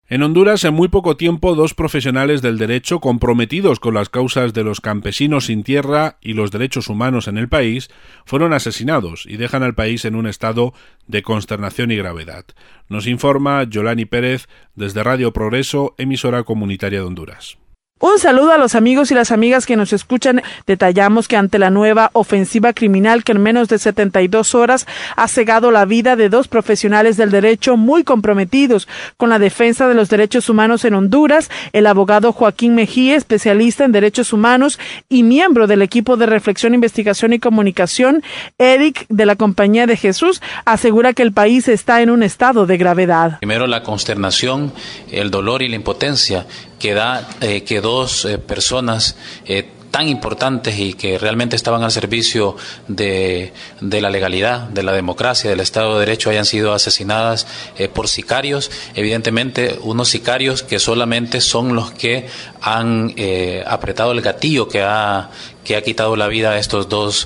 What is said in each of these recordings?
En Honduras, en muy poco tiempo, dos profesionales del derecho comprometidos con las causas de los campesinos sin tierra y los derechos humanos en el país fueron asesinados y dejan al país en un estado de consternación y gravedad. Nos informa Yolani Pérez desde Radio Progreso, emisora comunitaria de Honduras. Un saludo a los amigos y las amigas que nos escuchan. Detallamos que ante la nueva ofensiva criminal que en menos de 72 horas ha cegado la vida de dos profesionales del derecho muy comprometidos con la defensa de los derechos humanos en Honduras, el abogado Joaquín Mejía, especialista en derechos humanos y miembro del equipo de reflexión, investigación y comunicación, Eric de la Compañía de Jesús, asegura que el país está en un estado de gravedad. Primero, la consternación, el dolor y la impotencia que da que dos personas tan importantes y que realmente estaban al servicio de la legalidad, de la democracia, del Estado de Derecho, hayan sido asesinadas por sicarios, evidentemente unos sicarios que solamente son los que han apretado el gatillo que ha quitado la vida a estas dos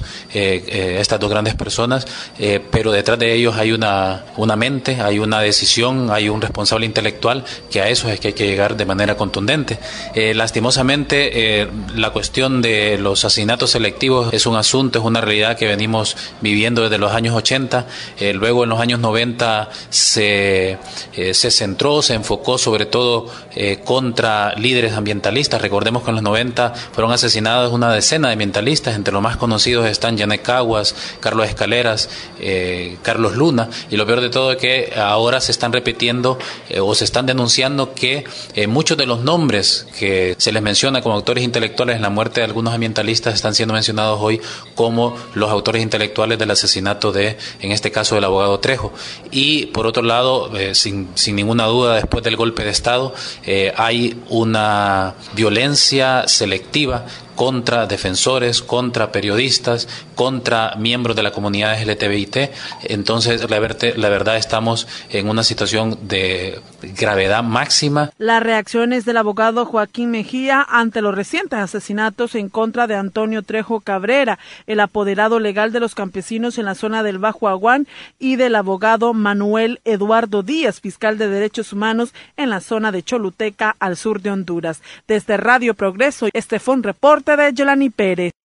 grandes personas, pero detrás de ellos hay una mente, hay una decisión, hay un responsable intelectual, que a eso es que hay que llegar de manera contundente. Lastimosamente, la cuestión de los asesinatos selectivos es un asunto, es una realidad que venimos viviendo desde los años 80, luego en los años 90 se centró, se enfocó sobre todo contra líderes ambientalistas. Recordemos que en los 90 fueron asesinados una decena de ambientalistas, entre los más conocidos están Janet Caguas, Carlos Escaleras, Carlos Luna, y lo peor de todo es que ahora se están repitiendo o se están denunciando que muchos de los nombres que se les menciona como autores intelectuales en la muerte de algunos ambientalistas están siendo mencionados hoy como los autores intelectuales del asesinato en este caso, del abogado Trejo. Y por otro lado, sin ninguna duda, después del golpe de Estado, hay una violencia selectiva contra defensores, contra periodistas, contra miembros de la comunidad LGTBIT. Entonces, la verdad, estamos en una situación de gravedad máxima. Las reacciones del abogado Joaquín Mejía ante los recientes asesinatos en contra de Antonio Trejo Cabrera, el apoderado legal de los campesinos en la zona del Bajo Aguán, y del abogado Manuel Eduardo Díaz, fiscal de derechos humanos en la zona de Choluteca, al sur de Honduras. Desde Radio Progreso, este fue un reporte de Yolani Pérez.